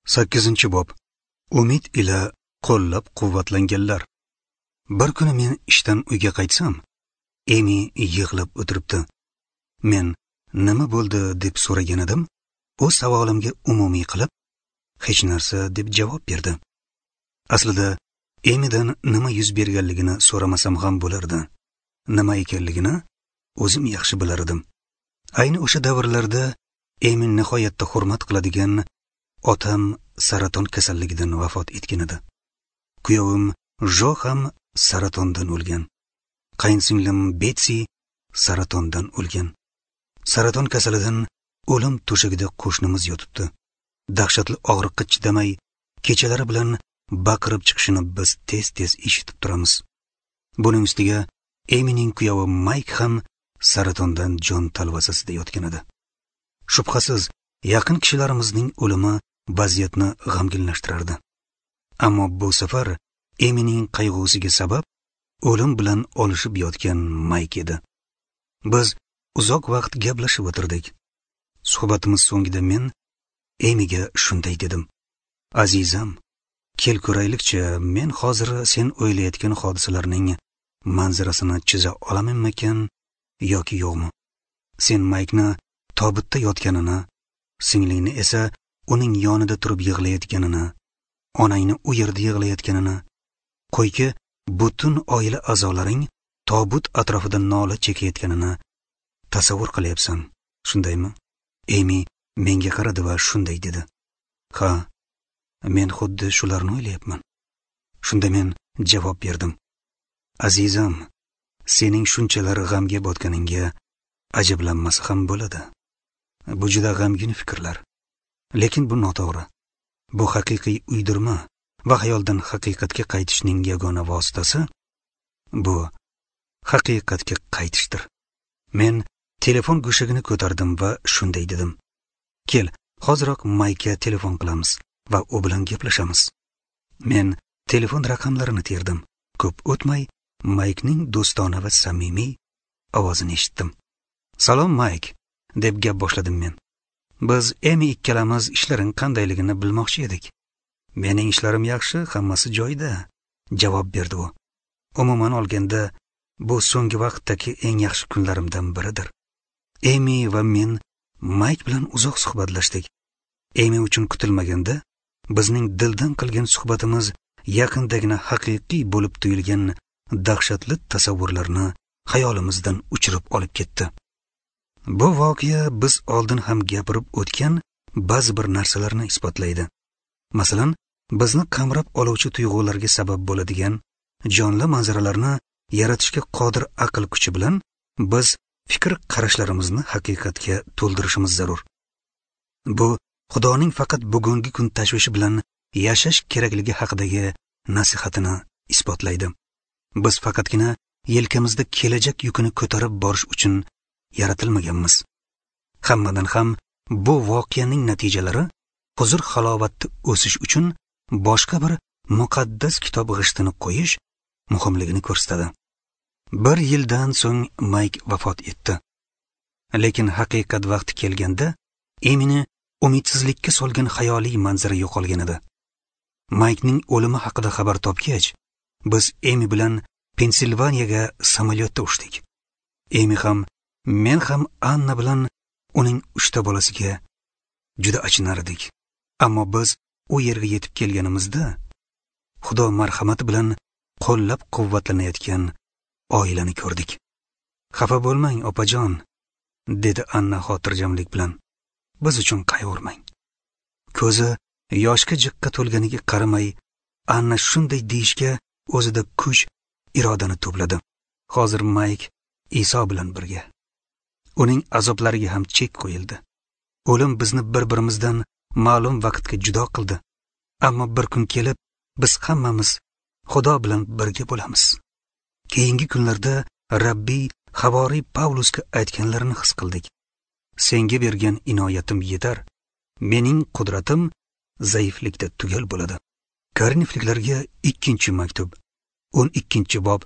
8-bob. Umid ila qo'llab-quvvatlanganlar. Bir kuni men ishdan uyga qaytsam, Emi yig'lab o'tiribdi. Men nima bo'ldi deb so'ragan edim. U savolimga umumiy qilib, hech narsa deb javob berdi. Aslida Emidan nima yuz berganligini so'ramasam ham bo'lardi. Nima ekanligini o'zim yaxshi bilar edim. Ayni o'sha davrlarda Emi nihoyatda hurmat qiladigan otam saraton kasalligidan vafot etgan edi. Kuyovim Jo ham saratondan o'lgan. Qayinsinglim Betsy saratondan o'lgan. Saraton kasalidan o'lim to'shagida qo'shnimiz yotibdi. Dahshatli og'riqqa chidamay, kechalari bilan baqirib chiqishini biz tez-tez eshitib turamiz. Buning ustiga Emining kuyovi Mike ham saratondan jon talvasasida yotgan edi. Shubhasiz, yaqin kishilarimizning o'limi vaziyatni g'amginlashtirardi. Ammo bu safar Emining qayg'usiga sabab o'lim bilan olishib yotgan Mike edi. Biz uzoq vaqt gaplashib o'tirdik. Suhbatimiz so'ngida men Emiga shunday dedim: "Azizam, kel ko'raylikchi, men hozir sen o'ylayotgan hodisalarning manzarasini chiza olamanmikan yoki yo'qmi? Sen Mike'ni tobutda yotganini, singlingni esa uning yonida turib yig'layotganini, onangni u yerda yig'layotganini, qo'yki butun oila a'zolaring tobut atrofida nola chekayotganini tasavvur qilyapsan, shundaymi?" Emi menga qaradi va shunday dedi: "Ha, men xuddi shularni o'ylayapman." Shunda men javob berdim: "Azizam, sening shunchalar g'amga botganingga ajablanmasa ham bo'ladi. Bu juda g'amgin fikrlar. Lekin bu noto'g'ri. Bu haqiqiy uydirma va xayoldan haqiqatga qaytishning yagona vositasi bu haqiqatga qaytishdir." Men telefon go'shagini ko'tardim va shunday dedim: "Kel, hoziroq Mayka telefon qilamiz va u bilan gaplashamiz." Men telefon raqamlarini terdim. Ko'p o'tmay Maykening do'stona va samimiy ovozini eshitdim. "Salom Mayk", deb gap boshladim men. "Biz Emi ikkalamiz ishlaring qandayligini bilmoqchi edik." "Mening ishlarim yaxshi, hammasi joyida", javob berdi u. "Umuman olganda, bu so'nggi vaqtdagi eng yaxshi kunlarimdan biridir." Emi va men Mayk bilan uzoq suhbatlashdik. Emi uchun kutilmaganda bizning dildan qilgan suhbatimiz yaqindagina haqiqiy bo'lib tuyulgan dahshatli tasavvurlarni xayolimizdan uchirib olib ketdi. Bu voqea biz oldin ham gapirib o'tgan ba'zi bir narsalarni isbotlaydi. Masalan, bizni qamrab oluvchi tuyg'ularga sabab bo'ladigan jonli manzaralarni yaratishga qodir aql kuchi bilan biz fikr qarashlarimizni haqiqatga to'ldirishimiz zarur. Bu Xudoning faqat bugungi kun tashvishi bilan yashash kerakligi haqidagi nasihatini isbotlaydi. Biz faqatgina yelkamizda kelajak yukini ko'tarib borish uchun yaratilmaganmiz. Hammadan ham bu voqeaning natijalari huzur halovatda o'sish uchun boshqa bir muqaddas kitob g'ishtini qo'yish muhimligini ko'rsatadi. 1 yildan so'ng Mike vafot etdi. Lekin haqiqat vaqti kelganda Emini umidsizlikka solgan xayoliy manzara yo'qolgan edi. Mikening o'limi haqida xabar topgach, biz Emi bilan Pensilvaniyaga samolyotda uchdik. Emi ham, men ham Anna bilan uning 3 ta bolasiga juda achinar edik. Ammo biz u yerga yetib kelganimizda Xudo marhamati bilan qo'llab-quvvatlanayotgan oilani ko'rdik. "Xafa bo'lmang, opajon", dedi Anna xotirjamlik bilan. "Biz uchun qayg'urmang." Ko'zi yoshga jiqqa to'lganiga qaramay, Anna shunday deyishga o'zida kuch, irodani to'pladi. Hozir Mike Iso bilan birga. Uning azoblariga ham chek qo'yildi. O'lim bizni bir-birimizdan ma'lum vaqtga judo qildi. Ammo bir kun kelib, biz hammamiz Xudo bilan birga bo'lamiz. Keyingi kunlarda Rabbiy Havoriy Pavlusga aytganlarini his qildik. "Senga bergan inoyatim yetar. Mening qudratim zaiflikda tugal bo'ladi." Korinfliklarga 2-maktub, 12-bob,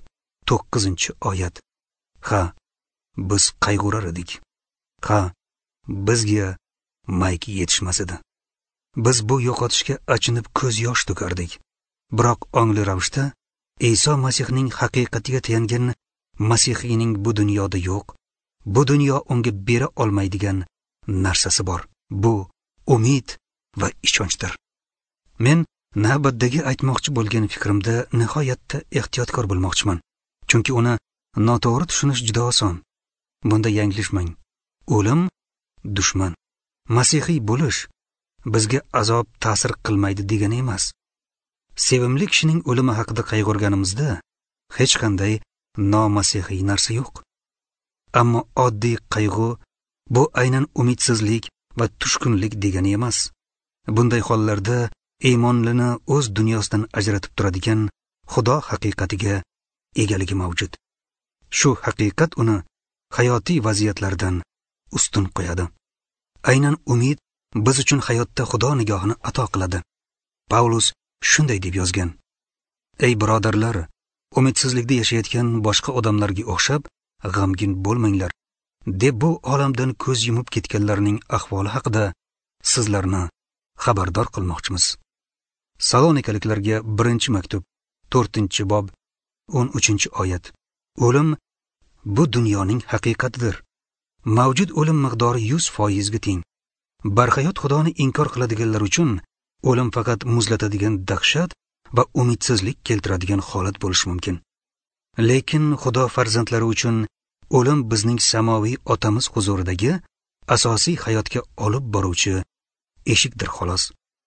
9-oyat. Ha, biz qayg'urar edik. Ha, bizga Mike yetishmas edi. biz bu yo'qotishga achinib ko'z yosh to'kardik. Biroq ongli ravishda Iso Masihning haqiqatiga tayangan Masihiyning bu dunyoda yo'q, bu dunyo unga bera olmaydigan narsasi bor. Bu umid va ishonchdir. Men navbatdagi aytmoqchi bo'lgan fikrimda nihoyatda ehtiyotkor bo'lmoqchiman. Chunki uni noto'g'ri tushunish juda oson. Bunda yanglishmang. O'lim dushman. Masihiy bo'lish bizga azob ta'sir qilmaydi degani emas. Sevimli kishining o'limi haqida qayg'urganimizda hech qanday nomasihiy narsa yo'q. Ammo oddiy qayg'u bu aynan umidsizlik va tushkunlik degani emas. Bunday hollarda iymonlini o'z dunyosidan ajratib turadigan Xudo haqiqatiga egaligi mavjud. Shu haqiqat uni hayotiy vaziyatlardan ustun qo'yadi. Aynan umid biz uchun hayotda Xudo nigohini ato qiladi. Paulus shunday deb yozgan: Ey birodarlar, umidsizlikda yashayotgan boshqa odamlarga o'xshab g'amgin bo'lmanglar, deb bu olamdan ko'z yumib ketganlarning ahvoli haqida sizlarni xabardor qilmoqchimiz. Salonikaliklarga 1-maktub, 4-bob, 13-oyat. O'lim bu dunyoning haqiqatidir. Mavjud o'lim miqdori 100% ga teng. Barhayot Xudoni inkor qiladiganlar uchun o'lim faqat muzlatadigan dahshat va umidsizlik keltiradigan holat bo'lishi mumkin. Lekin Xudo farzandlari uchun o'lim bizning samoviy otamiz huzuridagi asosiy hayotga olib boruvchi eshikdir xolos.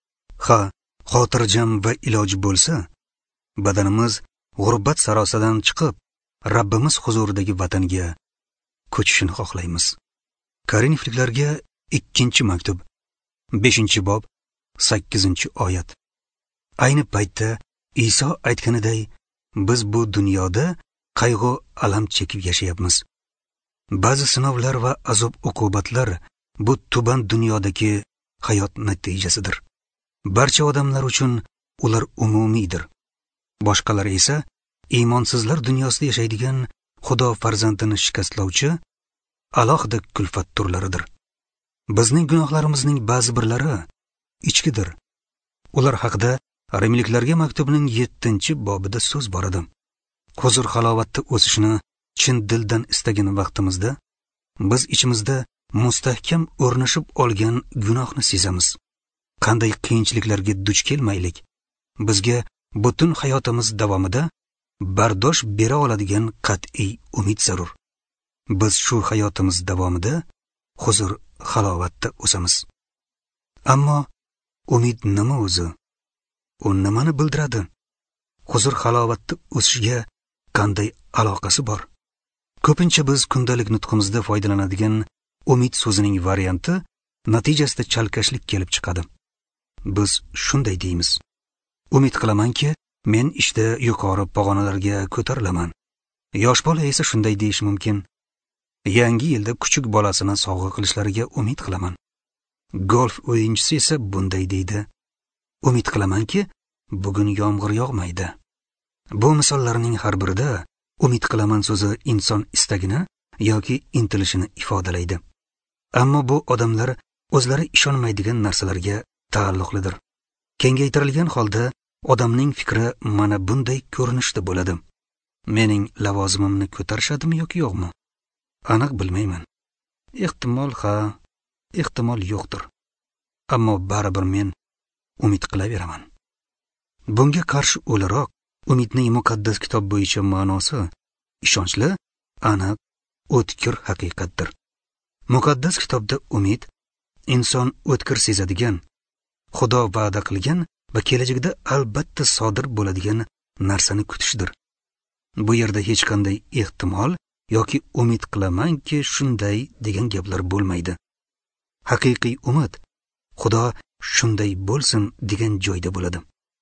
Xotirjam va iloji bo'lsa, badanimiz g'urbat sarosidan chiqib, Rabbimiz huzuridagi vatanga ko'chishini xohlaymiz. Korinfliklarga 2-maktub, 5-bob, 8-oyat. Ayni paytda Iso aytganiday, biz bu dunyoda qayg'u alam chekib yashayapmiz. Ba'zi sinovlar va azob-uqubatlar bu tuban dunyodagi hayot natijasidir. Barcha odamlar uchun ular umumiydir. Boshqalar esa iymonsizlar dunyosida yashaydigan Xudo farzandini shikastlovchi alohida kulfat turlaridir. Bizning gunohlarimizning ba'zi birlari ichkidir. Ular haqida Rimliklarga maktubning 7-bobida so'z bor edi. Huzur halovatda o'sishni chin dildan istagan vaqtimizda biz ichimizda mustahkam o'rnashib olgan gunohni sezamiz. Qanday qiyinchiliklarga duch kelmaylik, bizga butun hayotimiz davomida bardosh bera oladigan qat'iy umid zarur. Biz shu hayotimiz davomida huzur halovatda o'samiz. Ammo umid nima o'zi? U nimani bildiradi? Huzur halovatda o'sishga qanday aloqasi bor? Ko'pincha biz kundalik nutqimizda foydalanadigan umid so'zining varianti natijasida chalkashlik kelib chiqadi. Biz shunday deymiz: Umid qilamanki, men ishda yuqori pog'onalarga ko'tarilaman. Yosh bola esa shunday deyish mumkin: Yangi yilda kuchuk bolasini sovg'a qilishlariga umid qilaman. Golf o'yinchisi esa bunday deydi: Umid qilamanki, bugun yomg'ir yog'maydi. Bu misollarning har birida umid qilaman so'zi inson istagini yoki intilishini ifodalaydi. Ammo bu odamlar o'zlari ishonmaydigan narsalarga taalluqlidir. Kengaytirilgan holda odamning fikri mana bunday ko'rinishda bo'ladi. Mening lavozimimni ko'tarishadimi yoki yo'qmi? Aniq bilmayman. Ehtimol ehtimol yo'qdir. Ammo baribir men umid qilaveraman. Bunga qarshi o'laroq, umidning muqaddas kitob bo'yicha ma'nosi ishonchli, aniq, o'tkir haqiqatdir. Muqaddas kitobda umid inson o'tkir sezadigan, Xudo va'da qilgan va kelajakda albatta sodir bo'ladigan narsani kutishdir. Bu yerda hech qanday ehtimol yoki umid qilamanki shunday degan gaplar bo'lmaydi. Haqiqiy umid Xudo shunday bo'lsin degan joyda bo'ladi.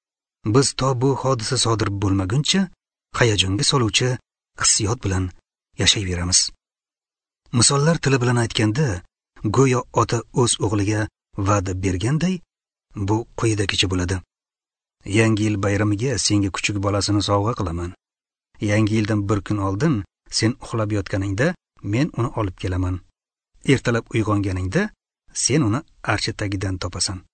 Biz to bu hodisa sodir bo'lmaguncha hayajonga soluvchi hissiyot bilan yashayveramiz. Misollar tili bilan aytganda, go'yo ota o'z o'g'liga va'da berganday, bu quyidagicha bo'ladi: Yangi yil bayramiga senga kuchuk bolasini sovg'a qilaman. Yangi yildan bir kun oldin sen uxlab yotganingda men uni olib kelaman. Ertalab uyg'onganingda sen uni archa tagidan topasan.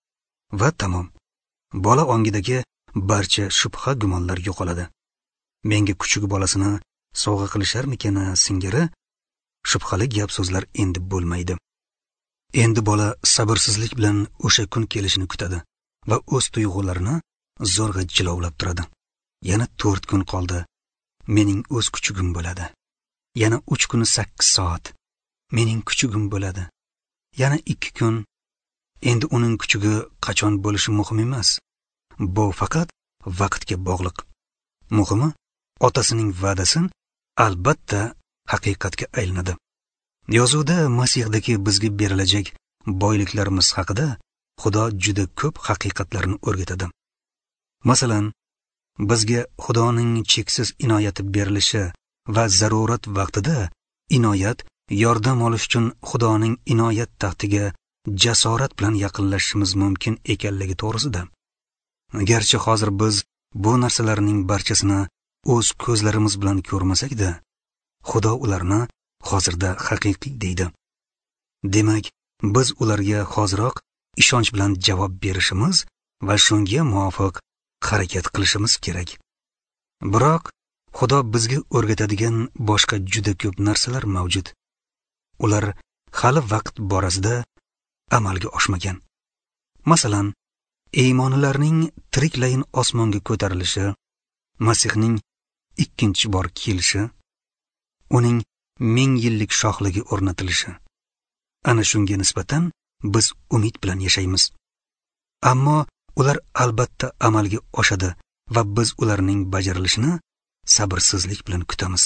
va tamom. Bola ongidagi barcha shubha gumonlar yo'qoladi. Menga kuchuk bolasini sovg'a qilisharmikin singari? Shubhali gap so'zlar endi bo'lmaydi. Endi bola sabrsizlik bilan o'sha kun kelishini kutadi va o'z tuyg'ularini zo'rg'a jilovlab turadi. Yana 4 kun qoldi. Mening o'z kuchugim bo'ladi. Yana 3 kun 8 soat. Mening kuchugim bo'ladi. Yana 2 kun. Endi uning kuchugi qachon bo'lishi muhim emas. Bu faqat vaqtga bog'liq. Muhimi, otasining va'dasi albatta haqiqatga aylanadi. Yozuvda Masihdagi bizga berilajak boyliklarimiz haqida Xudo juda ko'p haqiqatlarni o'rgatadi. Masalan, bizga Xudoning cheksiz inoyati berilishi va zarurat vaqtida inoyat yordam olish uchun Xudoning inoyat taxtiga jasorat bilan yaqinlashishimiz mumkin ekanligi to'g'risida. Garchi hozir biz bu narsalarning barchasini o'z ko'zlarimiz bilan ko'rmasak-da, Xudo ularni hozirda haqiqiy deydi. Demak, biz ularga hoziroq ishonch bilan javob berishimiz va shunga muvofiq harakat qilishimiz kerak. Biroq Xudo bizga o'rgatadigan boshqa juda ko'p narsalar mavjud. Ular hali vaqt borasida amalga oshmagan. Masalan, iymonilarning tiriklayin osmonga ko'tarilishi, Masihning ikkinchi bor kelishi, uning 1000 yillik shohligi o'rnatilishi. Ana shunga nisbatan biz umid bilan yashaymiz. Ammo ular albatta amalga oshadi va biz ularning bajarilishini sabrsizlik bilan kutamiz.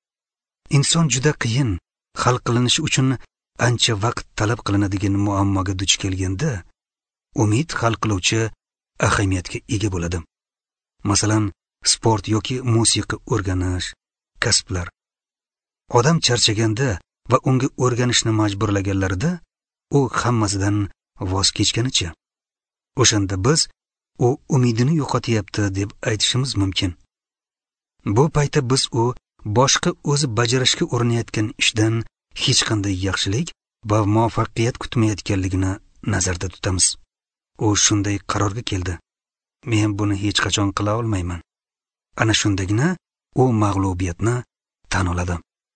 Inson juda qiyin hal qilinishi uchun ancha vaqt talab qilinadigan muammoga duch kelganda umid hal qiluvchi ahamiyatga ega bo'ladi. Masalan, sport yoki musiqa o'rganish, kasblar. Odam charchaganda va unga o'rganishni majburlaganlarida u hammasidan voz kechganicha. O'shanda biz u umidini yo'qotyapti deb aytishimiz mumkin. Bu paytda biz u boshqa o'zi bajarishga urinayotgan ishdan hech qanday yaxshilik va muvaffaqiyat kutmayotganligini nazarda tutamiz. U shunday qarorga keldi. Men buni hech qachon qila olmayman. Ana shundagina u mag'lubiyatni tan oladi.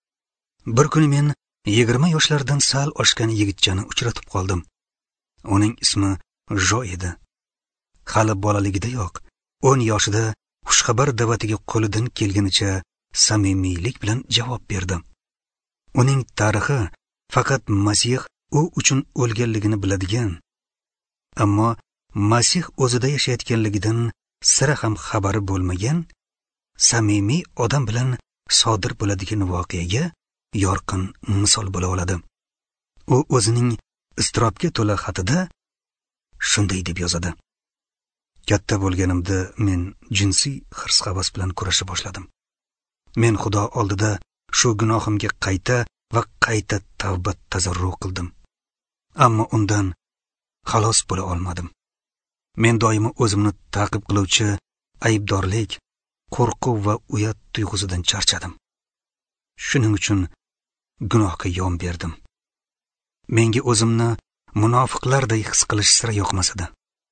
Bir kuni men 20 yoshlardan sal oshgan yigitchani uchratib qoldim. Uning ismi Jo edi. Hali bolaligidayoq 10 yoshida xushxabar da'vatiga qo'lidan kelganicha samimiylik bilan javob berdi. Uning tarixi faqat Masih u uchun o'lganligini biladigan, ammo Masih o'zida yashayotganligidan sira ham xabari bo'lmagan samimiy odam bilan sodir bo'ladigan voqeaga yorqin misol bo'la oladi. U o'zining iztirobga to'la xatida shunday deb yozadi: Katta bo'lganimda men jinsiy hirs-havas bilan kurasha boshladim. Men Xudo oldida shu gunohimga qayta va qayta tavba tazarru qildim. Ammo undan xalos bo'la olmadim. Men doimo o'zimni ta'qib qiluvchi aybdorlik, qo'rquv va uyat tuyg'usidan charchadim. Shuning uchun gunohga yon berdim. Menga o'zimni munofiqlarday his qilish sira yoqmasdi.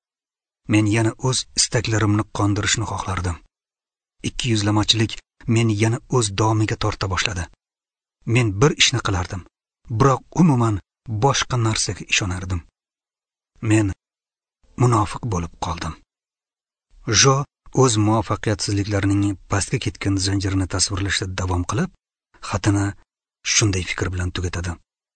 Men yana o'z istaklarimni qondirishni xohlardim. Ikkiyuzlamachilik meni yana o'z domiga torta boshladi. Men bir ishni qilardim, biroq umuman boshqa narsaga ishonardim. Men munofiq bo'lib qoldim. Jo o'z muvaffaqiyatsizliklarining pastga ketgan zanjirini tasvirlashda davom qilib, xatini shunday fikr bilan tugatadi: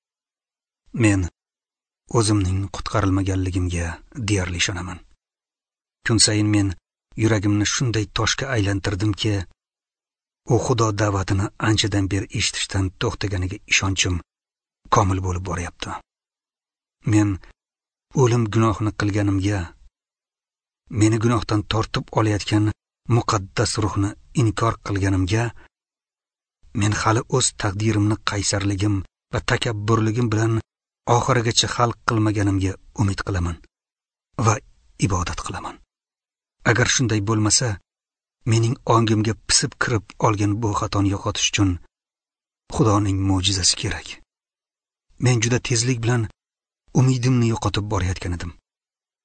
Men o'zimning qutqarilmaganligimga deyarli ishonaman. Kun sayin men yuragimni shunday toshga aylantirdimki, u Xudo da'vatini anchadan beri eshitishdan to'xtaganiga ishonchim komil bo'lib boryapti. Men o'lim gunohini qilganimga, meni gunohdan tortib olayotgan muqaddas ruhni inkor qilganimga, men hali o'z taqdirimni qaysarligim va takabburligim bilan oxirigacha hal qilmaganimga umid qilaman va ibodat qilaman. Agar shunday bo'lmasa, mening ongimga pisib kirib olgan bu xatoni yo'qotish uchun Xudoning mo'jizasi kerak. Men juda tezlik bilan umidimni yo'qotib borayotgan edim.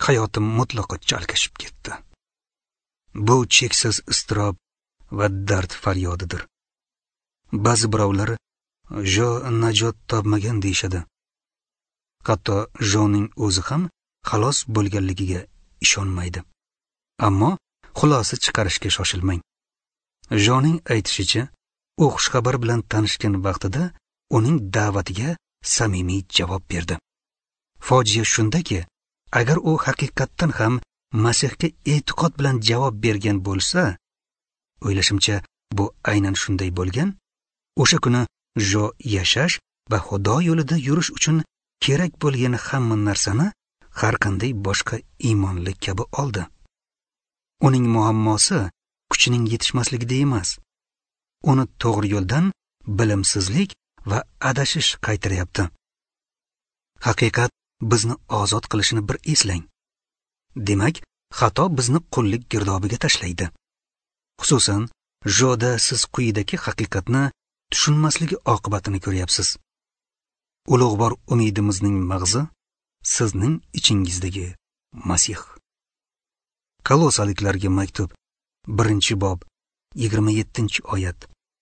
hayotim mutlaqo chalkashib ketdi. Bu cheksiz iztirob va dard faryodidir. Ba'zi birovlar Jo najot topmagan deyshadi. Hatto Joning o'zi ham xalos bo'lganligiga ishonmaydi. Ammo xulosa chiqarishga shoshilmang. Joning aytishicha, u xushxabar bilan tanishgan vaqtida uning da'vatiga samimiy javob berdi. Fojia shundaki, agar u haqiqatdan ham Masihga e'tiqod bilan javob bergan bo'lsa, o'ylashimcha bu aynan shunday bo'lgan. O'sha kuni Jo yashash va Xudo yo'lida yurish uchun kerak bo'lgan hamma narsani har qanday boshqa iymonli kabi oldi. Uning muammosi kuchining yetishmasligida emas. Uni to'g'ri yo'ldan bilimsizlik va adashish qaytaryapti. Haqiqat bizni ozod qilishini bir eslang. Demak, xato bizni qullik girdobiga tashlaydi. Xususan, Joda siz quyidagi haqiqatni tushunmasligi oqibatini ko'ryapsiz. Ulug'bor umidimizning mag'zi sizning ichingizdagi Masih. Kolosaliklarga maktub 1-bob 27-oyat.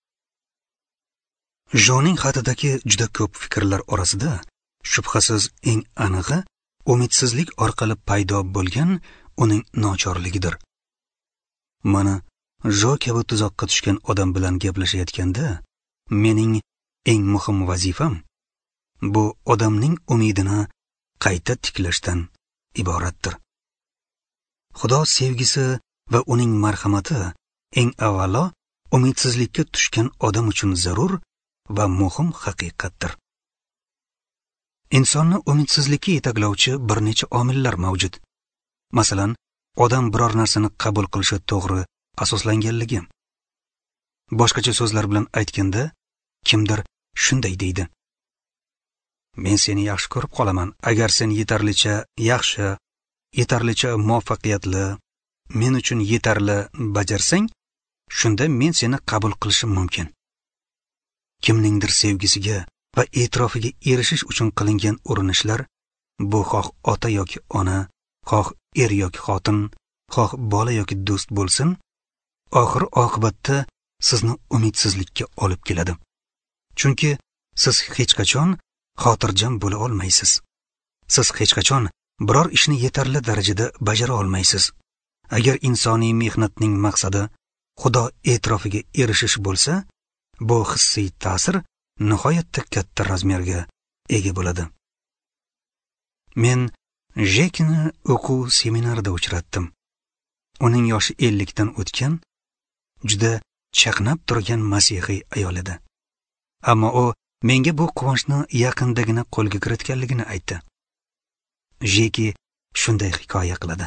Joning xatidagi juda ko'p fikrlar orasida shubhasiz eng anig'i umidsizlik orqali paydo bo'lgan uning nochorligidir. Mana Jo kabi tuzoqqa tushgan odam bilan gaplashayotganda mening eng muhim vazifam bu odamning umidini qayta tiklashdan iboratdir. Xudo sevgisi va uning marhamati eng avvalo umidsizlikka tushgan odam uchun zarur va muhim haqiqatdir. Insonni umidsizlikka yetaklovchi bir necha omillar mavjud. Masalan, odam biror narsani qabul qilishi to'g'ri asoslanganligi. Boshqacha so'zlar bilan aytganda, kimdir shunday deydi: Men seni yaxshi ko'rib qolaman. Agar sen yetarlicha yaxshi, yetarlicha muvaffaqiyatli, men uchun yetarli bajarsang, shunda men seni qabul qilishim mumkin. Kimningdir sevgisiga va e'tirofiga erishish uchun qilingan urinishlar, bu xoh ota yoki ona, xoh er yoki xotin, xoh bola yoki do'st bo'lsin, oxir oqibatda sizni umidsizlikka olib keladi. Chunki siz hech qachon xotirjam bo'la olmaysiz. Siz hech qachon biror ishni yetarli darajada bajara olmaysiz. Agar insoniy mehnatning maqsadi Xudo e'tirofiga erishish bo'lsa, bu hissiy ta'sir nihoyatda katta razmerga ega bo'ladi. Men Jekini o'quv seminarida uchratdim. Uning yoshi 50 dan o'tgan, juda chaqnab turgan masihiy ayol edi. Ammo u menga bu quvonchni yaqindagina qo'lga kiritganligini aytdi. Jeki shunday hikoya qiladi.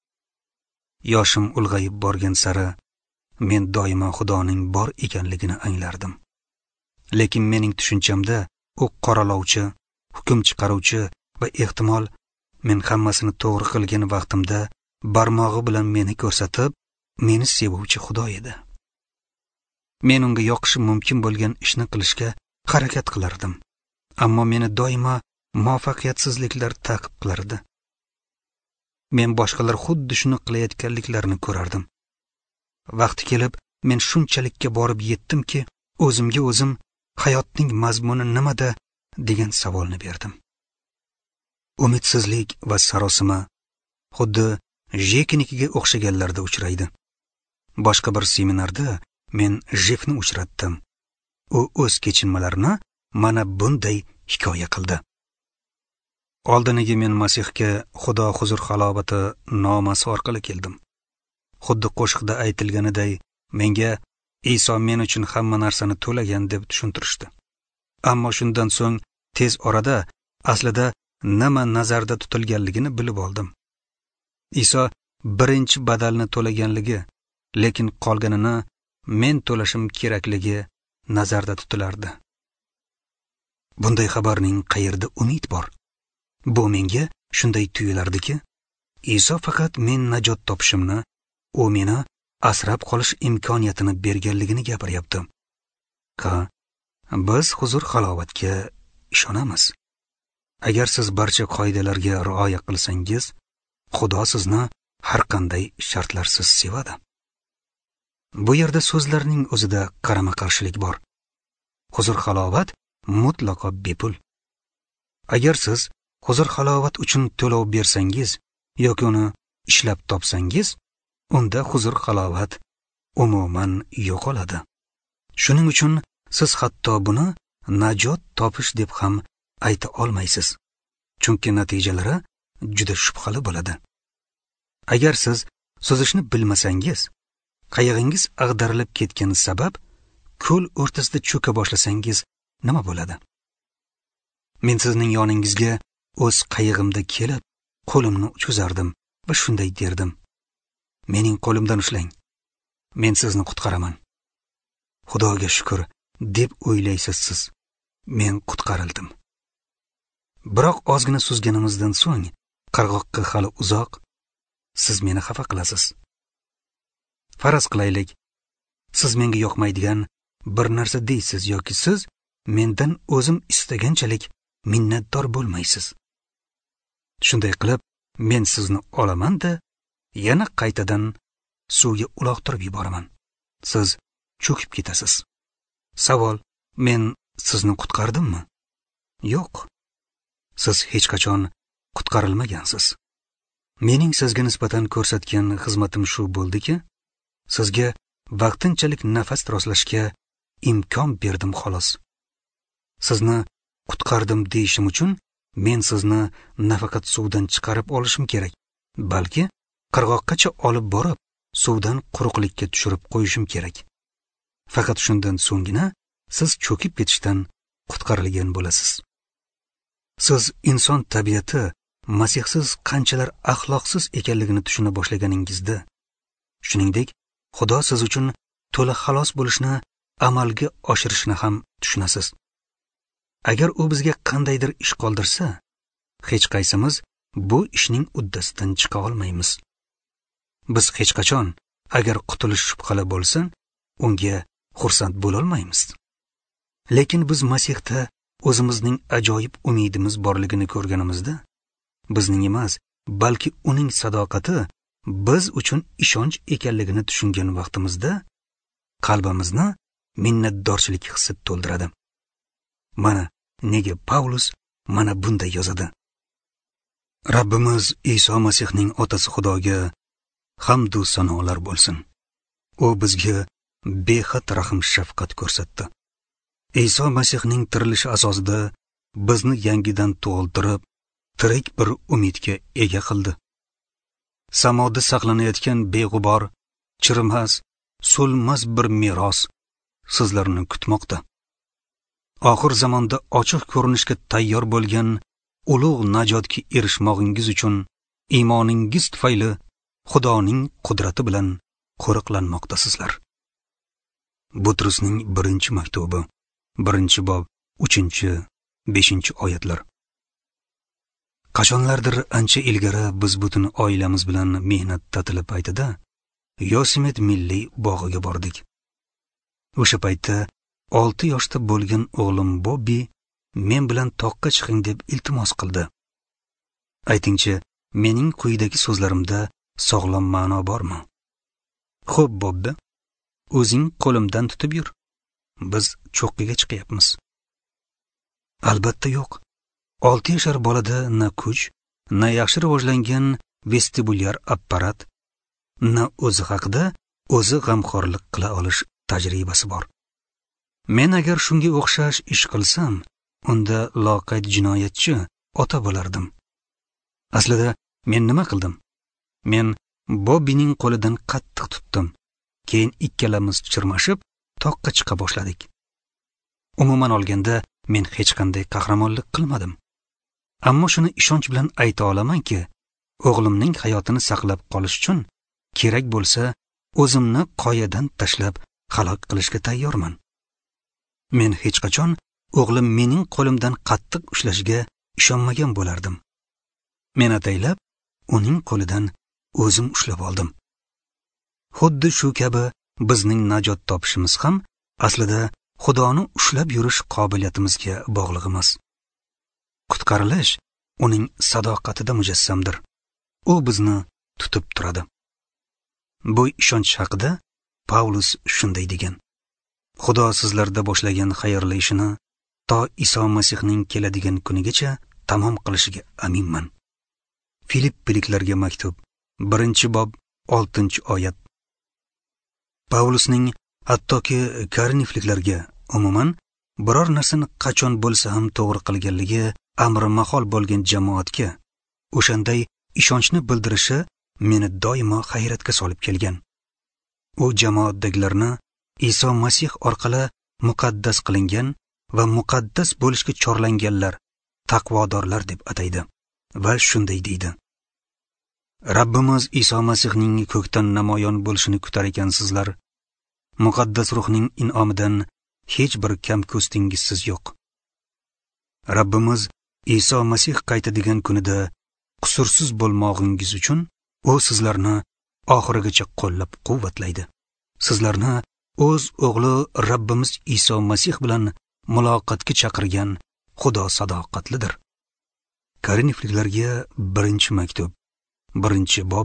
Yoshim ulg'ayib borgan sari men doimo Xudoning bor ekanligini anglardim. Lekin mening tushunchamda u qoralovchi, hukm chiqaruvchi va ehtimol men hammasini to'g'ri qilgan vaqtimda barmog'i bilan meni ko'rsatib, meni sevuvchi Xudo edi. Men unga yoqishi mumkin bo'lgan ishni qilishga harakat qilardim. Ammo meni doimo muvaffaqiyatsizliklar ta'qib qilardi. Men boshqalar xuddi shuni qilayotganliklarini ko'rardim. Vaqti kelib, men shunchalikka borib yetdimki, o'zimga o'zim hayotning mazmuni nimada degan savolni berdim. Umidsizlik va sarosima xuddi Jekinikiga o'xshaganlarda uchraydi. Boshqa bir seminarda men Jekni uchratdim. U o'z kechinmalarini mana bunday hikoya qildi. Oldiniga men Masihga Xudo huzur halobati nomasi orqali keldim. Xuddi qo'shiqda aytilganiday, menga Iso men uchun hamma narsani to'lagan deb tushuntirishdi. Ammo shundan so'ng tez orada aslida nima nazarda tutilganligini bilib oldim. Iso birinchi badalni to'laganligi, lekin qolganini men to'lashim kerakligi nazarda tutilardi. Bunday xabarning qayerda umid bor? Bu menga shunday tuyulardiki, Iso faqat men najot topishimni, u meni asrab qolish imkoniyatini berganligini gapiryapti. Biz huzur halovatga ishonamiz. Agar siz barcha qoidalarga rioya qilsangiz, Xudo sizni har qanday shartlarsiz sevadi. Bu yerda so'zlarning o'zida qarama-qarshilik bor. Huzur-halovat mutlaqo bepul. Agar siz huzur-halovat uchun to'lov bersangiz yoki uni ishlab topsangiz, unda huzur-halovat umuman yo'qoladi. Shuning uchun siz hatto buni najot topish deb ham ayta olmaysiz. Chunki natijalari juda shubhali bo'ladi. Agar siz suzishni bilmasangiz, qayig'ingiz ag'darilib ketgani sabab ko'l o'rtasida cho'ka boshlasangiz nima bo'ladi? Men sizning yoningizga o'z qayig'imda kelib, qo'limni cho'zardim va shunday derdim: "Mening qo'limdan ushlang. Men sizni qutqaraman." Xudoga shukr deb o'ylaysiz siz. Men qutqarildim. Biroq ozgina suzganimizdan so'ng, qirg'oqqa hali uzoq, siz meni xafa qilasiz. Faraz qilaylik, siz menga yoqmaydigan bir narsa deysiz yoki siz mendan o'zim istaganchalik minnatdor bo'lmaysiz. Shunday qilib, men sizni olaman-da, yana qaytadan suvga uloqtirib yuboraman. Siz cho'kib ketasiz. Savol: men sizni qutqardimmi? Yo'q. Siz hech qachon qutqarilmagansiz. Mening sizga nisbatan ko'rsatgan xizmatim shu bo'ldiki, sizga vaqtinchalik nafas rostlashga imkon berdim xolos. Sizni qutqardim deyishim uchun men sizni nafaqat suvdan chiqarib olishim kerak, balki qirg'oqqacha olib borib, suvdan quruqlikka tushirib qo'yishim kerak. Faqat shundan so'nggina siz cho'kib ketishdan qutqarilgan bo'lasiz. Siz inson tabiati Masihsiz qanchalar axloqsiz ekanligini tushuna boshlaganingizda, shuningdek, Xudo siz uchun to'la xalos bo'lishni amalga oshirishni ham tushunasiz. Agar u bizga qandaydir ish qoldirsa, hech qaysimiz bu ishning uddasidan chiqa olmaymiz. Biz hech qachon agar qutulish shubhali bo'lsa, unga xursand bo'la olmaymiz. Lekin biz Masihda o'zimizning ajoyib umidimiz borligini ko'rganimizda, bizning emas, balki uning sadoqati biz uchun ishonch ekanligini tushungan vaqtimizda qalbimizni minnatdorchilik hissi to'ldiradi. Mana nega Pavlus mana bunday yozadi. Rabbimiz Iso Masihning otasi Xudoga hamd va sanolar bo'lsin. U bizga behad rahm shafqat ko'rsatdi. Iso Masihning tirilishi asosida bizni yangidan tug'iltirib, tirik bir umidga ega qildi. Samoda saqlanayotgan beg'ubor, chirimas, so'lmas bir meros sizlarni kutmoqda. Oxir zamonda ochiq ko'rinishga tayyor bo'lgan ulug' najotga erishmoqingiz uchun iymoningiz tufayli Xudoning qudrati bilan qo'riqlanmoqdasizlar. Butrusning 1-maktubi, 1-bob, 3-5 oyatlar. Qachonlardir ancha ilgari biz butun oilamiz bilan mehnat ta'tili paytida Yosemit milliy bog'iga bordik. O'sha paytda 6 yoshda bo'lgan o'g'lim Bobbi men bilan toqqa chiqing deb iltimos qildi. Aytingchi, mening quyidagi so'zlarimda sog'lom ma'no bormi? Xo'p, Bobbi, o'zing qo'limdan tutib yur. Biz cho'qqiga chiqyapmiz. Albatta yo'q. 6 yashar bolada na kuch, na yaxshi rivojlangan vestibulyar apparat, na o'zi haqida o'zi g'amxo'rlik qila olish tajribasi bor. Men agar shunga o'xshash ish qilsam, unda loqayd jinoyatchi ota bo'lardim. Aslida men nima qildim? Men Bobbining qo'lidan qattiq tutdim. Keyin ikkalamiz chirmashib, toqqa chiqa boshladik. Umuman olganda, men hech qanday qahramonlik qilmadim. Ammo shuni ishonch bilan ayta olamanki, o'g'limning hayotini saqlab qolish uchun kerak bo'lsa, o'zimni qoyadan tashlab halok qilishga tayyorman. Men hech qachon o'g'lim mening qo'limdan qattiq ushlashiga ishonmagan bo'lardim. Men ataylab uning qo'lidan o'zim ushlab oldim. Xuddi shu kabi bizning najot topishimiz ham aslida Xudoni ushlab yurish qobiliyatimizga bog'liq emas. Qutqarilish uning sadoqatida mujassamdir. u bizni tutib turadi. Bu ishonch haqida Pavlus shunday degan: Xudo sizlarda boshlagan xayrli ishini to Iso Masihning keladigan kunigacha tamom qilishiga aminman. Filippiliklarga maktub 1-bob 6-oyat. Pavlusning hattoki Korinfliklarga umuman biror narsani qachon bo'lsa ham to'g'ri qilganligi amri mahol bo'lgan jamoatga o'shanday ishonchni bildirishi meni doimo hayratga solib kelgan. U jamoatdagilarni Iso Masih orqali muqaddas qilingan va muqaddas bo'lishga chorlanganlar, taqvodorlar deb ataydi va shunday deydi: Rabbimiz Iso Masihning ko'kdan namoyon bo'lishini kutar ekansizlar. Muqaddas ruhning in'omidan hech bir kam ko'stingizsiz yo'q. Rabbimiz Iso Masih qaytadigan kunida qusursiz bo'lmog'ingiz uchun u sizlarni oxirigacha qo'llab-quvvatlaydi. Sizlarni o'z o'g'li Rabbimiz Iso Masih bilan muloqotga chaqirgan Xudo sadoqatlidir. Korinfliklarga 1-maktub 1-bob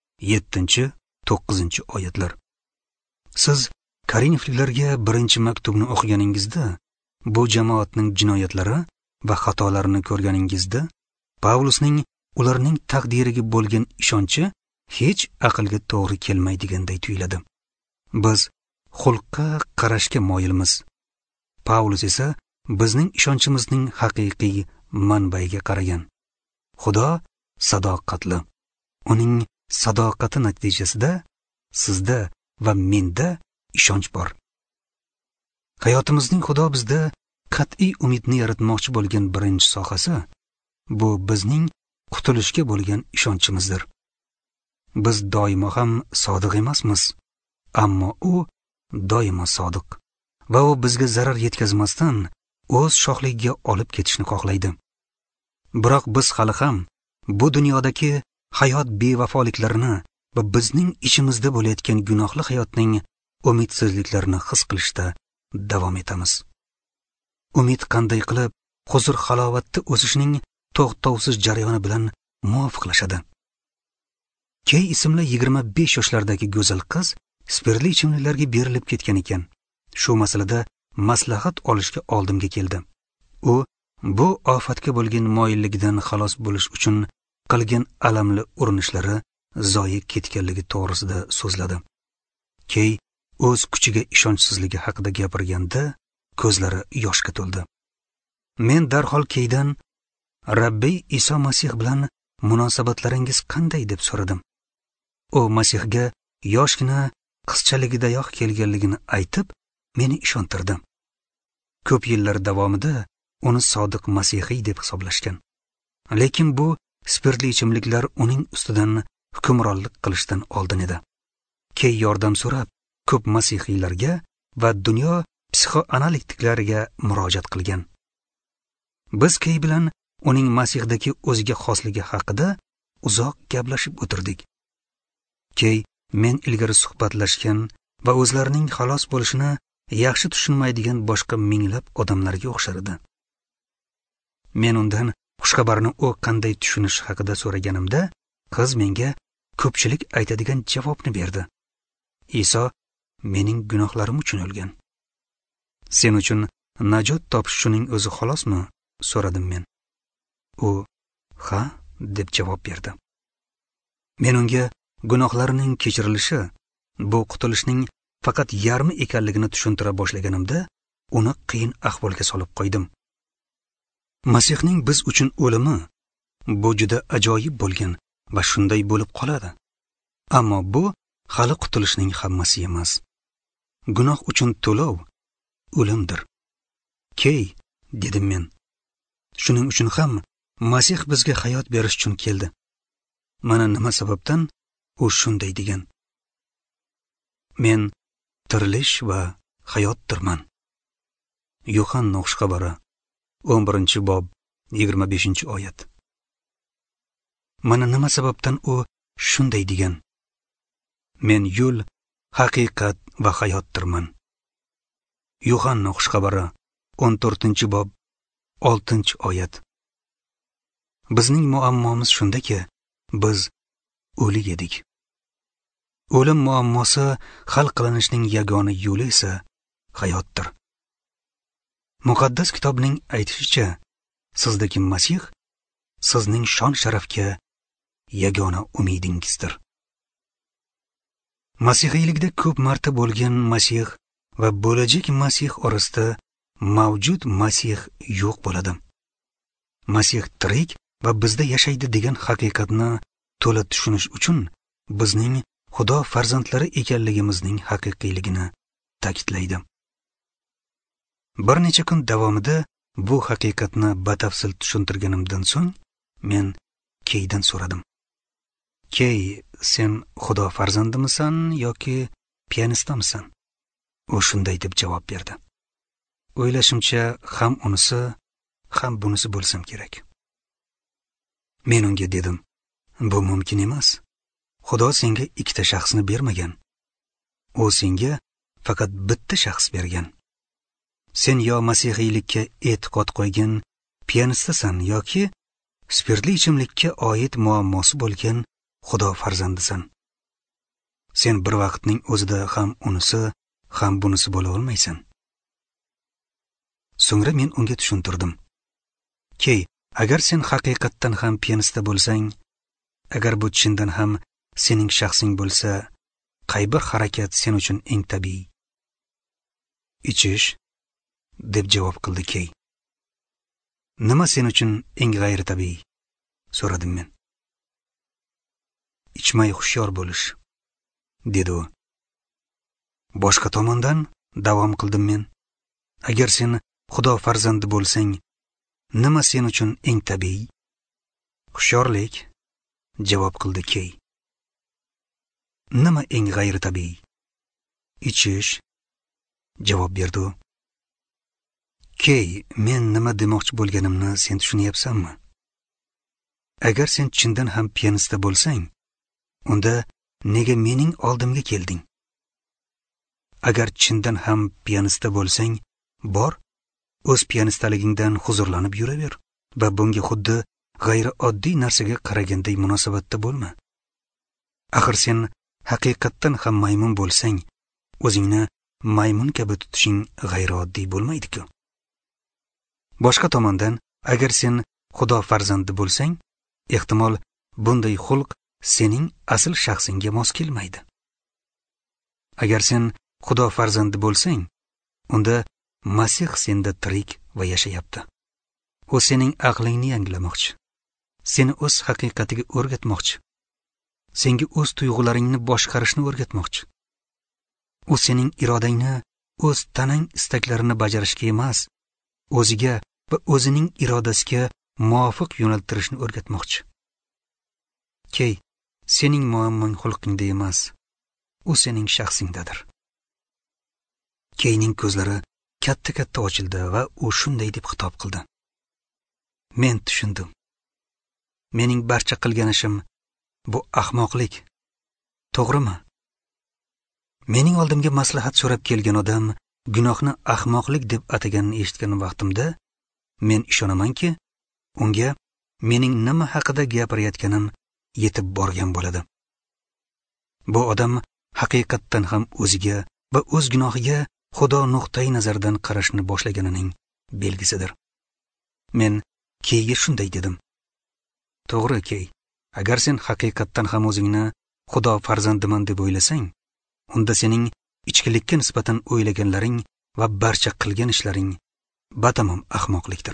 7-9-oyatlar. Siz Korinfliklarga 1-maktubni o'qiganingizda, bu jamoatning jinoyatlari va xatolarini ko'rganingizda, Pavlusning ularning taqdiriga bo'lgan ishonchi hech aqlga to'g'ri kelmaydiganday tuyuladi. Biz xulqqa qarashga moyilmiz. Pavlus esa bizning ishonchimizning haqiqiy manbaiga qaragan. Xudo sadoqatli. Uning sadoqati natijasida sizda va menda ishonch bor. Hayotimizning Xudo bizda qat'iy umidni yaratmoqchi bo'lgan birinchi sohasi bu bizning qutulishga bo'lgan ishonchimizdir. Biz doimo ham sodiq emasmiz, ammo u doimo sodiq va u bizga zarar yetkazmasdan o'z shohligiga olib ketishni xohlaydi. Biroq biz hali ham bu dunyodagi hayot bevafoliklarini va bizning ichimizda bo'layotgan gunohli hayotning umidsizliklarini his qilishda davom etamiz. Umid qanday qilib huzur halovatda o'sishning to'xtovsiz jarayoni bilan muvofiqlashadi. Key ismli 25 yoshlardagi go'zal qiz spirtli ichimliklarga berilib ketgan ekan. Shu masalada maslahat olishga oldimga keldi. U bu ofatga bo'lgan moyilligidan xalos bo'lish uchun qilgan alamli urinishlari zoyi ketganligi to'g'risida so'zladi. Key o'z kuchiga ishonchsizligi haqida gapirganda ko'zlari yoshga to'ldi. Men darhol Keydan Rabbiy Iso Masih bilan munosabatlaringiz qanday deb so'radim. U Masihga yoshgina qizchaligidayoq kelganligini aytib, meni ishontirdi. Ko'p yillar davomida uni sodiq masihiy deb hisoblashgan. Lekin bu spirtli ichimliklar uning ustidan hukmronlik qilishdan oldin edi. Key yordam so'rab, ko'p masihiylarga va dunyo psixoanalitiklarga murojaat qilgan. Biz Key bilan uning Masihdagi o'ziga xosligi haqida uzoq gaplashib o'tirdik. Key men ilgari suhbatlashgan va o'zlarining xalos bo'lishini yaxshi tushunmaydigan boshqa minglab odamlarga o'xshar edi. Men undan xushxabarni u qanday tushunish haqida so'raganimda, qiz menga ko'pchilik aytadigan javobni berdi. Iso mening gunohlarim uchun o'lgan. Sen uchun najot topish shuning o'zi xolosmi? So'radim men. U ha deb javob berdi. Men unga gunohlarining kechirilishi bu qutulishning faqat yarmi ekanligini tushuntira boshlaganimda, uni qiyin ahvolga solib qo'ydim. Masihning biz uchun o'limi bu juda ajoyib bo'lgan va shunday bo'lib qoladi. Ammo bu hali qutulishning hammasi emas. Gunoh uchun to'lov o'limdir. Key, dedim men. Shuning uchun ham Masih bizga hayot berish uchun keldi. Mana nima sababdan u shunday degan. Men tirilish va hayotdirman. Yohanna xushxabari 11-bob 25-oyat. Mana nima sababdan u shunday degan. Men yo'l, haqiqat va hayotdirman. Yohanna xushxabari 14-bob 6-oyat. Bizning muammomiz shundaki, biz o'lik edik. O'lim muammosi hal qilinishning yagona yo'li esa hayotdir. Muqaddas kitobning aytishicha, sizdagi Masih sizning shon-sharafga yagona umidingizdir. Masihiylikda ko'p marta bo'lgan Masih va bo'lajak Masih orasida mavjud Masih yo'q bo'ladi. Masih tirik va bizda yashaydi degan haqiqatni to'la tushunish uchun bizning Xudo farzandlari ekanligimizning haqiqiyligini ta'kidlaydi. Bir necha kun davomida bu haqiqatni batafsil tushuntirganimdan so'ng men Keydan so'radim. Key, sen Xudo farzandimisan yoki pianistamisan? U shunday deb javob berdi. O'ylashimcha, ham unisi, ham bunisi bo'lsam kerak. Men unga dedim, bu mumkin emas. Xudo senga ikkita shaxsni bermagan. U senga faqat bitta shaxs bergan. Sen yo masihiylikka e'tiqod qo'ygan pianistasan yoki spirtli ichimlikka oid muammosi bo'lgan Xudo farzandisan. Sen bir vaqtning o'zida ham unisi, ham bunisi bo'la olmaysan. So'ngra men unga tushuntirdim. Key, agar sen haqiqatdan ham pianista bo'lsang, agar bu chindan ham sening shaxsing bo'lsa, qay bir harakat sen uchun eng tabiiy? Ichish, deb javob qildi Key. Nima sen uchun eng g'ayri tabiiy? So'radim men. Ichmay hushyor bo'lish, dedi u. Boshqa tomondan davom qildim men. Agar sen Xudo farzandi bo'lsang, nima sen uchun eng tabiiy? Hushyorlik, javob qildi Key. Nima eng g'ayri tabiiy? Ichish, javob berdi u. Key, men nima demoqchi bo'lganimni sen tushunyapsanmi? Agar sen chindan ham pianista bo'lsang, unda nega mening oldimga kelding? Agar chindan ham pianista bo'lsang, bor, o'z pianistaligingdan huzurlanib yuraver va bunga xuddi g'ayri oddiy narsaga qaraganday munosabatda bo'lma. Axir sen haqiqatdan ham maymun bo'lsang, o'zingni maymun kabi tutishing g'ayri oddiy bo'lmaydi-ku. Boshqa tomondan, agar sen Xudo farzandi bo'lsang, ehtimol bunday xulq sening asl shaxsingga mos kelmaydi. Agar sen Xudo farzandi bo'lsang, unda Masih senda tirik va yashayapti. U sening aqlingni yangilamoqchi. Seni o'z haqiqatiga o'rgatmoqchi. Senga o'z tuyg'ularingni boshqarishni o'rgatmoqchi. U sening irodangni o'z tanang istaklarini bajarishga emas, o'ziga va o'zining irodasiga muvofiq yo'naltirishni o'rgatmoqchi. Key, sening muammong xulqingda emas, u sening shaxsingdadir. Keyning ko'zlari katta-katta ochildi va u shunday deb xitob qildi. Men tushundim. Mening barcha qilgan ishim bu ahmoqlik. To'g'rimi? Mening oldimga maslahat so'rab kelgan odam gunohni ahmoqlik deb ataganini eshitgan vaqtimda men ishonamanki, unga mening nima haqida gapirayotganim yetib borgan bo'ladi. Bu odam haqiqatdan ham o'ziga va o'z gunohiga Xudo nuqtai nazardan qarashni boshlaganining belgisidir. Men Keyga shunday dedim. To'g'ri, Key, agar sen haqiqatdan ham o'zingni Xudo farzandiman deb o'ylasang, unda sening ichkilikka nisbatan o'ylaganlaring va barcha qilgan ishlaring batamom ahmoqlikdir.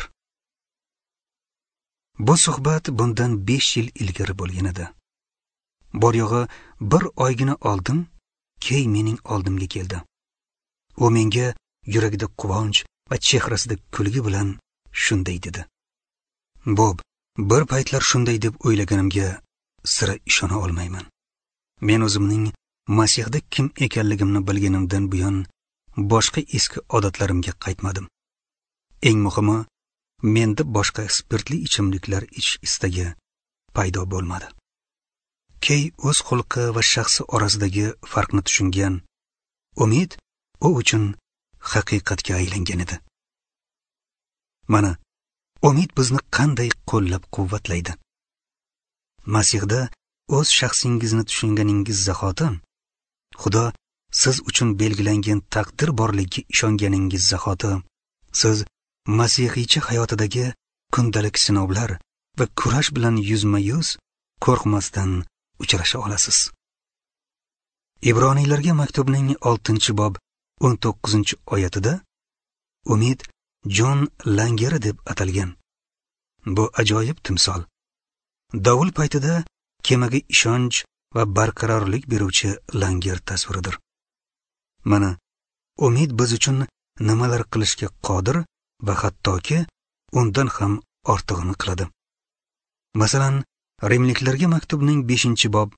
Bu suhbat bundan 5 yil ilgari bo'lgan edi. Bor yo'g'i 1 oygina oldin Key mening oldimga keldi. U menga yuragida quvonch va chehrasida kulgi bilan shunday dedi. Bob, bir paytlar shunday deb o'ylaganimga sira ishona olmayman. Men o'zimning Masihda kim ekanligimni bilganimdan buyon boshqa eski odatlarimga qaytmadim. Eng muhimi, menda boshqa spirtli ichimliklar ichish istagi paydo bo'lmadi. Key o'z xulqi va shaxsi orasidagi farqni tushungan. Umid u uchun haqiqatga aylangan edi. Mana, umid bizni qanday qo'llab-quvvatlaydi. Masihda o'z shaxsingizni tushunganingiz zahoti, Xudo siz uchun belgilangan taqdir borligiga ishonganingiz zahoti, siz masihiycha hayotidagi kundalik sinovlar va kurash bilan yuzma-yuz qo'rqmasdan uchrasha olasiz. Ibroniylarga maktubning 6-bob 19-oyatida umid Jon Langeri deb atalgan. Bu ajoyib timsol. Davul paytida kemaga ishonch va barqarorlik beruvchi langer tasviridir. Mana, umid biz uchun nimalar qilishga qodir va hattoki undan ham ortig'ini qiladi. Masalan, Rimliklarga maktubning 5-bob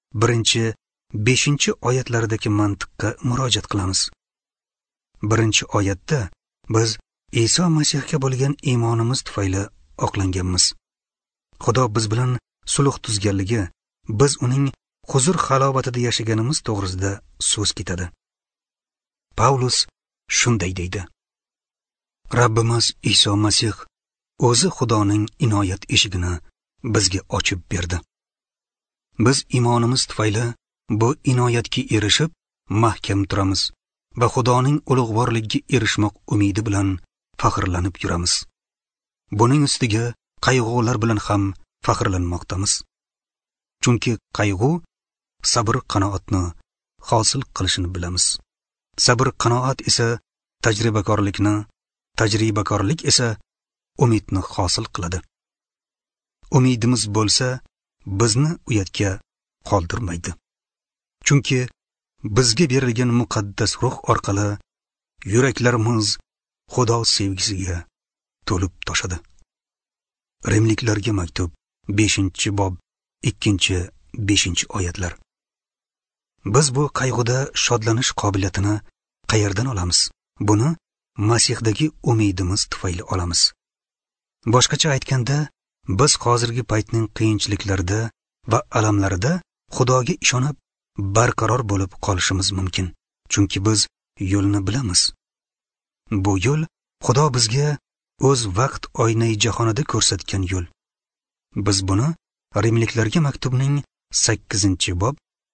1-5 oyatlaridagi mantiqqa murojaat qilamiz. 1-oyatda biz Iso Masihga bo'lgan iymonimiz tufayli oqlanganmiz. Xudo biz bilan sulh tuzganligi, biz uning huzur halovatida yashaganimiz to'g'risida so'z ketadi. Pavlus shunday deydi: Rabbimiz Iso Masih o'zi Xudoning inoyat eshigini bizga ochib berdi. Biz iymonimiz tufayli bu inoyatga erishib mahkam turamiz va Xudoning ulug'vorligiga erishmoq umidi bilan faxrlanib yuramiz. Buning ustiga qayg'ular bilan ham faxrlanmoqdamiz. Chunki qayg'u sabr-qanoatni hosil qilishini bilamiz. Sabr-qanoat esa tajribakorlikni, tajribakorlik esa umidni hosil qiladi. Umidimiz bo'lsa, bizni uyatga qoldirmaydi. Chunki bizga berilgan muqaddas ruh orqali yuraklarimiz Xudo sevgisiga to'lib toshadi. Rimliklarga maktub 5-bob 2-5 oyatlar. Biz bu qayg'uda shodlanish qobiliyatini qayerdan olamiz? Buni Masihdagi umidimiz tufayli olamiz. Boshqacha aytganda, biz hozirgi paytning qiyinchiliklarida va alamlarida Xudoga ishonib barqaror bo'lib qolishimiz mumkin. Chunki biz yo'lni bilamiz. Bu yo'l Xudo bizga o'z vaqt oynai jahonida ko'rsatgan yo'l. Biz buni Rimliklarga maktubning 8-bob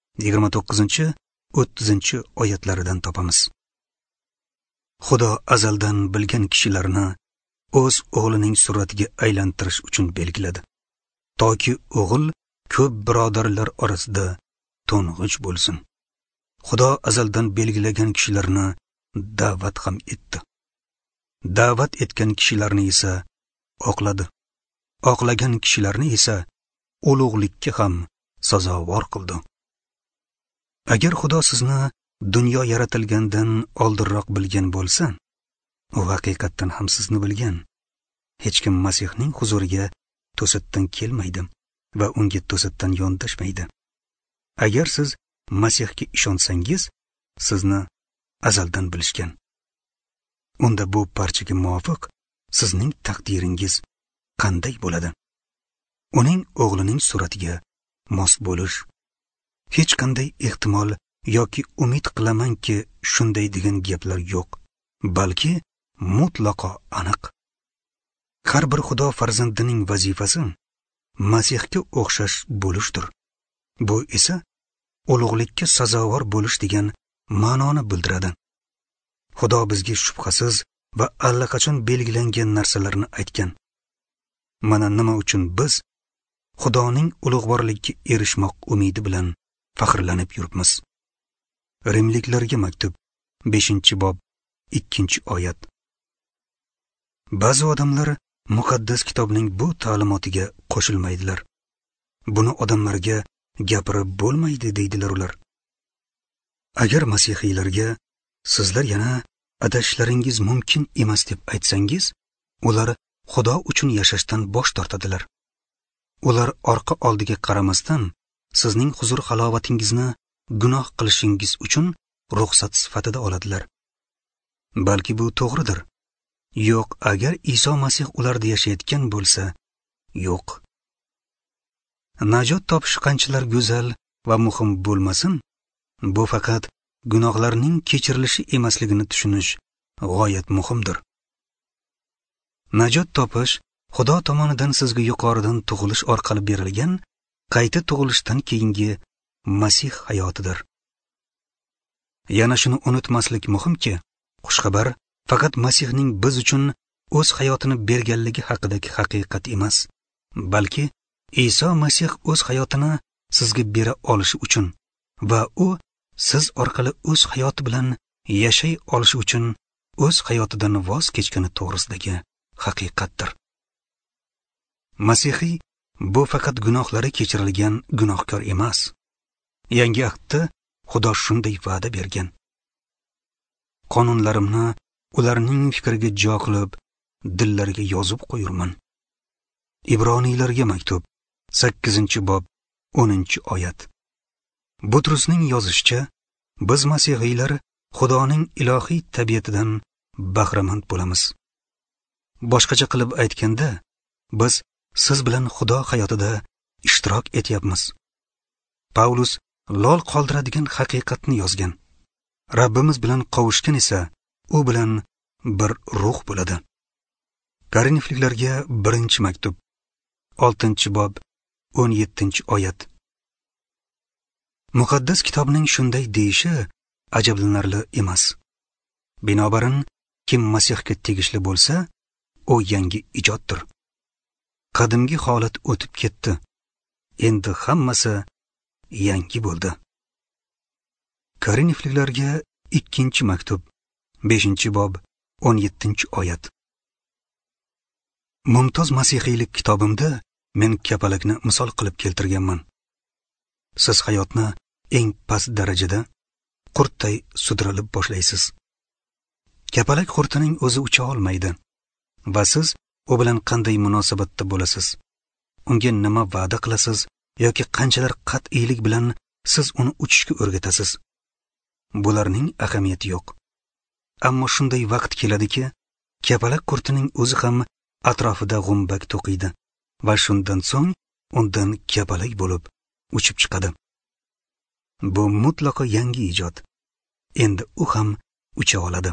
29-30 oyatlaridan topamiz. Xudo azaldan bilgan kishilarni o'z o'g'lining suratiga aylantirish uchun belgiladi. Toki o'g'il ko'p birodarlar orasida to'ng'ich bo'lsin. Xudo azaldan belgilagan kishilarni da'vat ham etdi. Da'vat etgan kishilarni esa oqladi. Oqlagan kishilarni esa ulug'likka ham sazovor qildi. Agar Xudo sizni dunyo yaratilgandan oldinroq bilgan bo'lsa, u haqiqatdan ham sizni bilgan. Hech kim Masihning huzuriga to'satdan kelmaydi va unga to'satdan yondashmaydi. Agar siz Masihga ishonsangiz, sizni azaldan bilishgan. Unda bu parchaga muvofiq sizning taqdiringiz qanday bo'ladi? Uning o'g'lining suratiga mos bo'lish. Hech qanday ehtimol yoki umid qilamanki shunday degan gaplar yo'q, balki mutlaqo aniq. Har bir Xudo farzandining vazifasi Masihga o'xshash bo'lishdir. Bu esa ulug'likka sazovor bo'lish degan ma'noni bildiradi. Xudo bizga shubhasiz va allaqachon belgilangan narsalarni aytgan. Mana nima uchun biz Xudoning ulug'vorligiga erishmoq umidi bilan faxrlanib yuribmiz. Rimliklarga maktub 5-bob 2-oyat. Ba'zi odamlar muqaddas kitobning bu ta'limotiga qo'shilmaydilar. Buni odamlarga gapirib bo'lmaydi deydilar ular. Agar masihiylarga sizlar yana adashishlaringiz mumkin emas deb aytsangiz, ular Xudo uchun yashashdan bosh tortadilar. Ular orqa oldiga qaramasdan sizning huzur halovatingizni gunoh qilishingiz uchun ruxsat sifatida oladilar. Balki bu to'g'ridir. Yo'q, agar Iso Masih ularda yashayotgan bo'lsa, yo'q. Najot topish qanchalar go'zal va muhim bo'lmasin, bu faqat gunohlarning kechirilishi emasligini tushunish g'oyat muhimdir. Najot topish Xudo tomonidan sizga yuqoridan tug'ilish orqali berilgan qayta tug'ilishdan keyingi Masih hayotidir. Yana shuni unutmaslik muhimki, xushxabar faqat Masihning biz uchun o'z hayotini berganligi haqidagi haqiqat emas, balki Iso Masih o'z hayotini sizga bera olishi uchun va u siz orqali o'z hayoti bilan yashay olishi uchun o'z hayotidan voz kechgani to'g'risidagi haqiqatdir. Masihiy bu faqat gunohlari kechirilgan gunohkor emas. Yangi ahdda Xudo shunday va'da bergan. Qonunlarimni ularning fikriga jo qilib, dillariga yozib qo'yurman. Ibroniylarga maktub 8-bob 10-oyat. Butrusning yozishicha, biz masihiylar Xudoning ilohiy tabiatidan bahramand bo'lamiz. Boshqacha qilib aytganda, biz siz bilan Xudo hayotida ishtirok etyapmiz. Paulus lol qoldiradigan haqiqatni yozgan. Rabbimiz bilan qovushgan esa u bilan bir ruh bo'ladi. Korinfliklarga 1-maktub 6-bob 17-oyat. Muqaddas kitobning shunday deyishi ajablanarli emas. Binobarin, kim Masihga tegishli bo'lsa, u yangi ijoddir. Qadimgi holat o'tib ketdi. Endi hammasi yangi bo'ldi. Korinfliklarga 2-maktub 5-bob 17-oyat. Mumtoz masihiylik kitobimda men kapalakni misol qilib keltirganman. Siz hayotni eng past darajada qurtday sudralib boshlaysiz. Kapalak qurtining o'zi ucha olmaydi va siz u bilan qanday munosabatda bo'lasiz? Unga nima va'da qilasiz yoki qanchalar qat'iylik bilan siz uni uchishga o'rgatasiz? Bularning ahamiyati yo'q. Ammo shunday vaqt keladiki, kapalak qurtining o'zi ham atrofida g'umbak to'qiydi va shundan so'ng undan kapalak bo'lib uchib chiqadi. Bu mutlaqo yangi ijod. Endi u ham ucha oladi.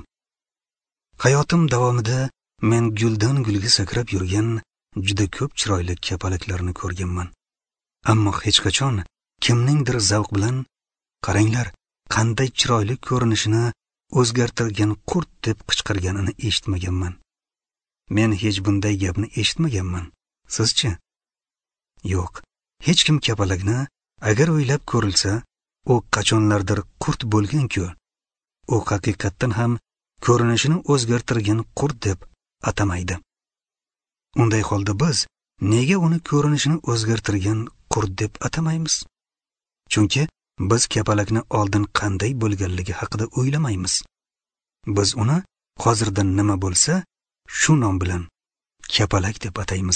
Hayotim davomida men guldan gulga sakrab yurgan juda ko'p chiroyli kapalaklarni ko'rganman. Ammo hech qachon kimningdir zavq bilan qaranglar, qanday chiroyli ko'rinishini o'zgartirgan qurt deb qichqirganini eshitmaganman. Men hech bunday gapni eshitmaganman. Sizchi? Yo'q. Hech kim kapalakni agar o'ylab ko'rilsa, u qachonlardir qurt bo'lgan-ku. U haqiqatdan ham ko'rinishini o'zgartirgan qurt deb atamaydi. Unday holda biz nega uni ko'rinishini o'zgartirgan qurt deb atamaymiz? Chunki biz kapalakni oldin qanday bo'lganligi haqida o'ylamaymiz. Biz uni hozirdan nima bo'lsa, shu nom bilan kapalak deb ataymiz.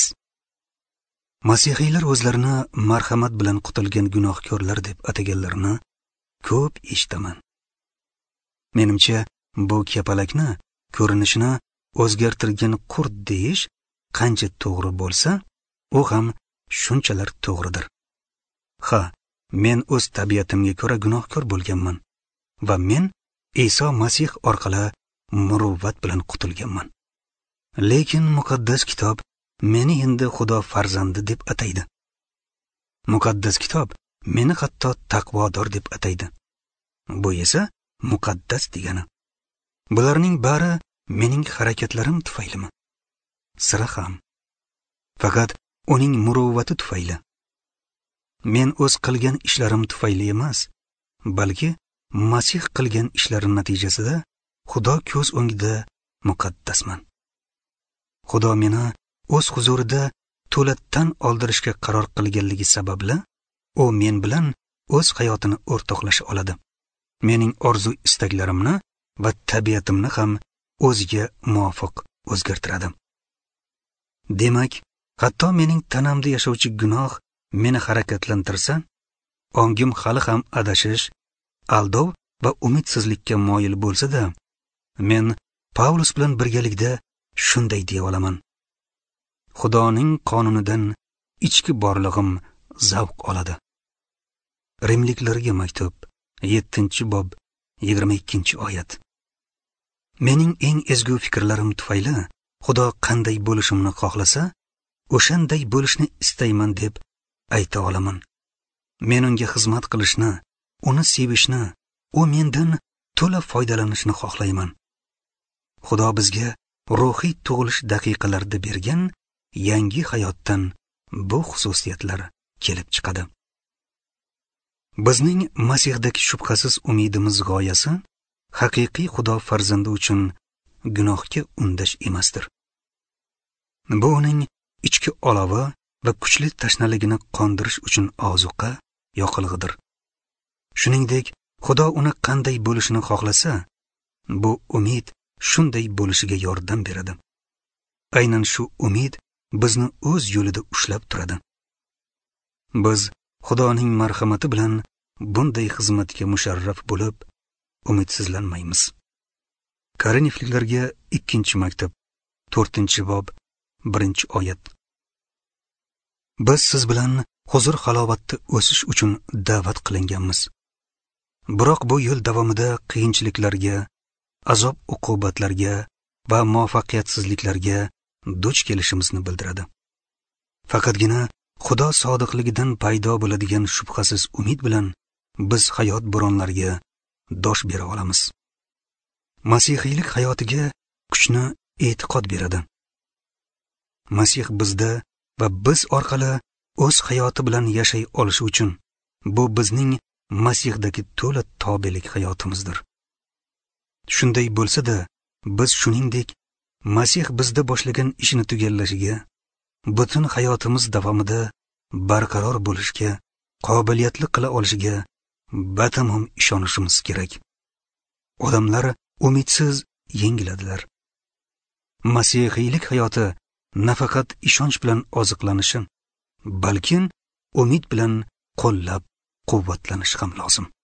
Masihiylar o'zlarini marhamat bilan qutilgan gunohkorlar deb ataganlarni ko'p eshitaman. Menimcha, bu kapalakni ko'rinishini o'zgartirgan qurt deyish qancha to'g'ri bo'lsa, u ham shunchalar to'g'ridir. Ha, men o'z tabiatimga ko'ra gunohkor bo'lganman va men Iso Masih orqali muruvvat bilan qutulganman. Lekin muqaddas kitob meni endi Xudo farzandi deb ataydi. Muqaddas kitob meni hatto taqvodor deb ataydi. Bu esa muqaddas degani. Bularning bari mening harakatlarim tufaylimi? Sira ham. Faqat uning muruvvati tufayli. Men o'z qilgan ishlarim tufayli emas, balki Masih qilgan ishlari natijasida Xudo ko'z o'ngida muqaddasman. Xudo meni o'z huzurida to'latdan oldirishga qaror qilganligi sababli u men bilan o'z hayotini o'rtoqlasha oladi. Mening orzu istaklarimni va tabiatimni ham o'ziga muvofiq o'zgartiradi. Demak, hatto mening tanamda yashovchi gunoh meni harakatlantirsa, ongim hali ham adashish, aldov va umidsizlikka moyil bo'lsa-da, men Paulus bilan birgalikda shunday deya olaman. Xudoning qonunidan ichki borlig'im zavq oladi. Rimliklarga maktub 7-bob 22-oyat. Mening eng ezgu fikrlarim tufayli Xudo qanday bo'lishimni xohlasa, o'shanday bo'lishni istayman deb ayta olaman. Men unga xizmat qilishni, uni sevishni, u mendan to'la foydalanishni xohlayman. Xudo bizga ruhiy tug'ilish daqiqalarida bergan yangi hayotdan bu xususiyatlar kelib chiqadi. Bizning Masihdagi shubhasiz umidimiz g'oyasi haqiqiy Xudo farzandi uchun gunohga undash emasdir. Bu uning ichki olovi va kuchli tashnaligini qondirish uchun ozuqa, yoqilg'idir. Shuningdek, Xudo uni qanday bo'lishini xohlasa, bu umid shunday bo'lishiga yordam beradi. Aynan shu umid bizni o'z yo'lida ushlab turadi. Biz Xudoning marhamati bilan bunday xizmatga musharraf bo'lib, umidsizlanmaymiz. Korinfliklarga 2-maktub, 4-bob, 1-oyat. Biz siz bilan huzur halovatda o'sish uchun da'vat qilinganmiz. Biroq bu yo'l davomida qiyinchiliklarga, azob uqubatlarga va muvaffaqiyatsizliklarga duch kelishimizni bildiradi. Faqatgina Xudo sodiqligidan paydo bo'ladigan shubhasiz umid bilan biz hayot bo'ronlariga dosh bera olamiz. Masihiylik hayotiga kuchni e'tiqod beradi. Masih bizda va biz orqali o'z hayoti bilan yashay olishi uchun bu bizning Masihdagi to'la tobelik hayotimizdir. Shunday bo'lsa-da, biz shuningdek Masih bizda boshlagan ishini tugallashiga, butun hayotimiz davomida barqaror bo'lishga, qobiliyatli qila olishiga batamom ishonishimiz kerak. Odamlar umidsiz yengiladilar. Masihiylik hayoti nafaqat ishonch bilan oziqlanishi, balki umid bilan qo'llab quvvatlanishi ham lozim.